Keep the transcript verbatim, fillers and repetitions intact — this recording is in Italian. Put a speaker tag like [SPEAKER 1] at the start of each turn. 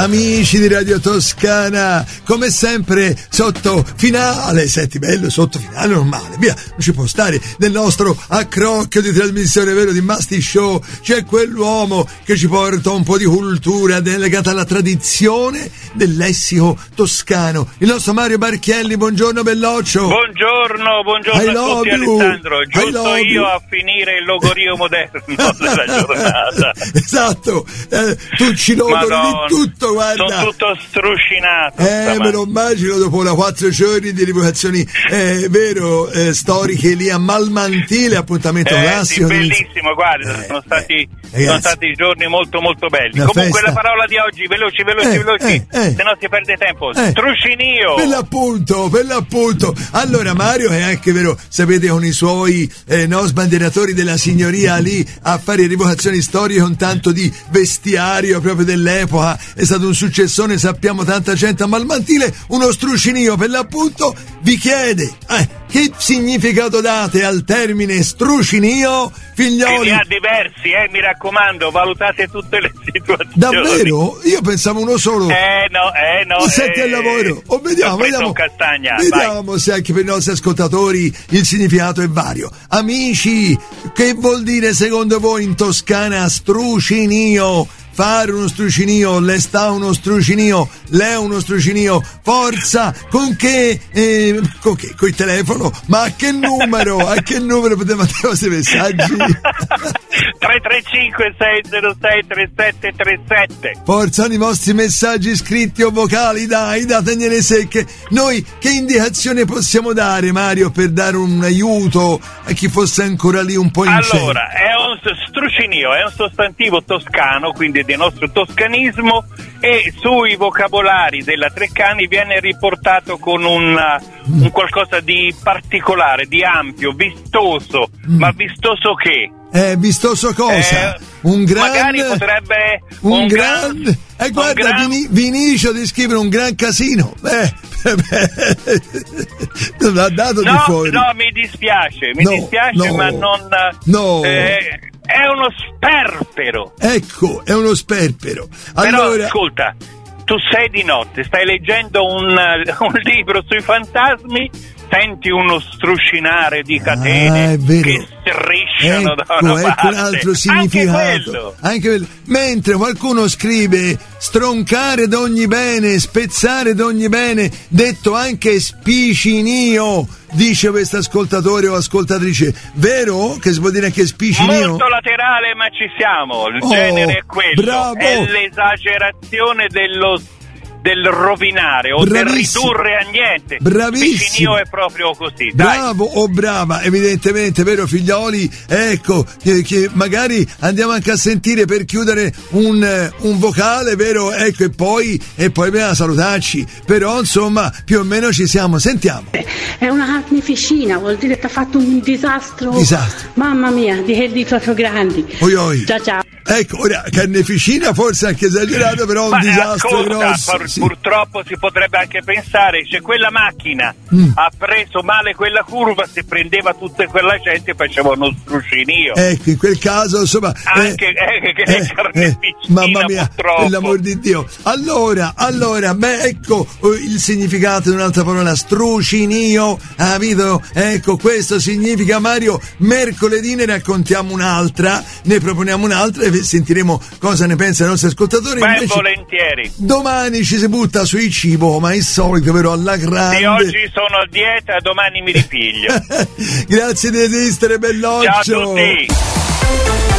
[SPEAKER 1] amici di Radio Toscana, come sempre sotto finale, senti bello, sotto finale normale, via, non ci può stare, del nostro accrocchio di trasmissione vero di Masti Show, c'è quell'uomo che ci porta un po' di cultura legata alla tradizione del lessico toscano, il nostro Mario Barchielli. Buongiorno belloccio.
[SPEAKER 2] Buongiorno, buongiorno a tutti,
[SPEAKER 1] you.
[SPEAKER 2] Alessandro, giusto io
[SPEAKER 1] you.
[SPEAKER 2] a finire il logorio moderno della giornata.
[SPEAKER 1] Esatto, eh, tu ci logori di tutto, guarda.
[SPEAKER 2] Sono tutto struscinato.
[SPEAKER 1] Eh, me lo immagino dopo la quattro giorni di rivocazioni, eh, vero, eh, storiche lì a Malmantile, appuntamento
[SPEAKER 2] eh,
[SPEAKER 1] classico.
[SPEAKER 2] Sì, bellissimo, guarda,
[SPEAKER 1] eh,
[SPEAKER 2] sono stati
[SPEAKER 1] eh,
[SPEAKER 2] sono stati giorni molto molto belli.
[SPEAKER 1] Una
[SPEAKER 2] Comunque
[SPEAKER 1] festa.
[SPEAKER 2] la parola di oggi, veloci, veloci,
[SPEAKER 1] Eh,
[SPEAKER 2] veloci,
[SPEAKER 1] eh, eh.
[SPEAKER 2] se no si perde tempo.
[SPEAKER 1] Eh.
[SPEAKER 2] Struscinio.
[SPEAKER 1] Per l'appunto, per l'appunto. Allora Mario è anche vero, sapete, con i suoi eh, no, sbandieratori della signoria lì a fare rivocazioni storiche con tanto di vestiario proprio dell'epoca, è stato un successone, sappiamo, tanta gente a Malmantile. Uno struscinio per l'appunto vi chiede eh, che significato date al termine struscinio, figlioli?
[SPEAKER 2] Che ne ha diversi, eh, mi raccomando, valutate tutte le situazioni.
[SPEAKER 1] Davvero? Io pensavo uno solo.
[SPEAKER 2] Eh no, eh no.
[SPEAKER 1] Senti
[SPEAKER 2] eh,
[SPEAKER 1] al lavoro. O vediamo, vediamo.
[SPEAKER 2] Castagna,
[SPEAKER 1] vediamo
[SPEAKER 2] vai.
[SPEAKER 1] Se anche per i nostri ascoltatori il significato è vario. Amici, che vuol dire secondo voi in Toscana struscinio? Fare uno strucinio, le sta uno strucinio, le uno strucinio, forza, con che, eh, con che, con il telefono, ma a che numero, a che numero potete mandare i vostri messaggi?
[SPEAKER 2] tre tre cinque sei zero sei tre sette tre sette.
[SPEAKER 1] Forza i vostri messaggi scritti o vocali, dai, dategliene secche. Noi che indicazione possiamo dare, Mario, per dare un aiuto a chi fosse ancora lì un po' in
[SPEAKER 2] Allora, è un strucinio, è un sostantivo toscano, quindi del nostro toscanismo, e sui vocabolari della Treccani viene riportato con un, un qualcosa di particolare, di ampio, vistoso, mm. ma vistoso che?
[SPEAKER 1] Eh, vistoso cosa?
[SPEAKER 2] Eh,
[SPEAKER 1] un gran...
[SPEAKER 2] Magari potrebbe...
[SPEAKER 1] Un,
[SPEAKER 2] un
[SPEAKER 1] gran...
[SPEAKER 2] gran...
[SPEAKER 1] Eh, guarda,
[SPEAKER 2] gran...
[SPEAKER 1] Vini... Vinicio di scrivere un gran casino. Beh, non ha dato
[SPEAKER 2] no,
[SPEAKER 1] di fuori.
[SPEAKER 2] No, mi dispiace, mi
[SPEAKER 1] no,
[SPEAKER 2] dispiace,
[SPEAKER 1] no,
[SPEAKER 2] ma non...
[SPEAKER 1] No.
[SPEAKER 2] Eh, è uno sperpero.
[SPEAKER 1] Ecco, è uno sperpero. Allora...
[SPEAKER 2] Però, ascolta, tu sei di notte, stai leggendo un, un libro sui fantasmi, senti uno struscinare di catene
[SPEAKER 1] ah,
[SPEAKER 2] che strisciano
[SPEAKER 1] ecco,
[SPEAKER 2] da una
[SPEAKER 1] ecco
[SPEAKER 2] parte.
[SPEAKER 1] un altro significato.
[SPEAKER 2] Anche quello.
[SPEAKER 1] Anche quello. Mentre qualcuno scrive stroncare d'ogni bene, spezzare d'ogni bene, detto anche spicinio, dice questo ascoltatore o ascoltatrice. Vero? Che si può dire anche spicinio?
[SPEAKER 2] Molto laterale, ma ci siamo. Il
[SPEAKER 1] oh,
[SPEAKER 2] genere è quello.
[SPEAKER 1] Bravo.
[SPEAKER 2] È l'esagerazione dello del rovinare o
[SPEAKER 1] bravissimo.
[SPEAKER 2] Del ridurre a niente.
[SPEAKER 1] Bravissimo.
[SPEAKER 2] Spicinio è proprio così.
[SPEAKER 1] Bravo
[SPEAKER 2] dai.
[SPEAKER 1] o brava, evidentemente, vero figlioli? Ecco, che, che magari andiamo anche a sentire per chiudere un, un vocale, vero? Ecco, e poi e poi bisogna salutarci. Però insomma, più o meno ci siamo. Sentiamo.
[SPEAKER 3] È una carneficina, vuol dire che ha fatto un disastro.
[SPEAKER 1] Disastro.
[SPEAKER 3] Mamma mia, di che dito proprio grandi.
[SPEAKER 1] Oi oi.
[SPEAKER 3] Ciao ciao.
[SPEAKER 1] Ecco, ora carneficina forse anche esagerato, però
[SPEAKER 2] Ma
[SPEAKER 1] un disastro
[SPEAKER 2] ascolta,
[SPEAKER 1] grosso.
[SPEAKER 2] pur,
[SPEAKER 1] sì.
[SPEAKER 2] Purtroppo si potrebbe anche pensare, se quella macchina mm. ha preso male quella curva, se prendeva tutta quella gente faceva uno struscinio.
[SPEAKER 1] Ecco, in quel caso insomma
[SPEAKER 2] anche
[SPEAKER 1] eh,
[SPEAKER 2] eh, che
[SPEAKER 1] eh,
[SPEAKER 2] carneficina,
[SPEAKER 1] eh, mamma mia,
[SPEAKER 2] purtroppo.
[SPEAKER 1] per l'amor di Dio. Allora, allora, beh, ecco il significato di un'altra parola, strucinio, ha capito? Ecco, questo significa, Mario, mercoledì ne raccontiamo un'altra, ne proponiamo un'altra e sentiremo cosa ne pensano i nostri ascoltatori.
[SPEAKER 2] Ben
[SPEAKER 1] invece,
[SPEAKER 2] volentieri.
[SPEAKER 1] Domani ci si butta sui cibo, ma il solito, vero, alla grande.
[SPEAKER 2] Sì, oggi sono a dieta, domani mi ripiglio.
[SPEAKER 1] Grazie di esistere, belloccio.
[SPEAKER 2] Ciao a tutti.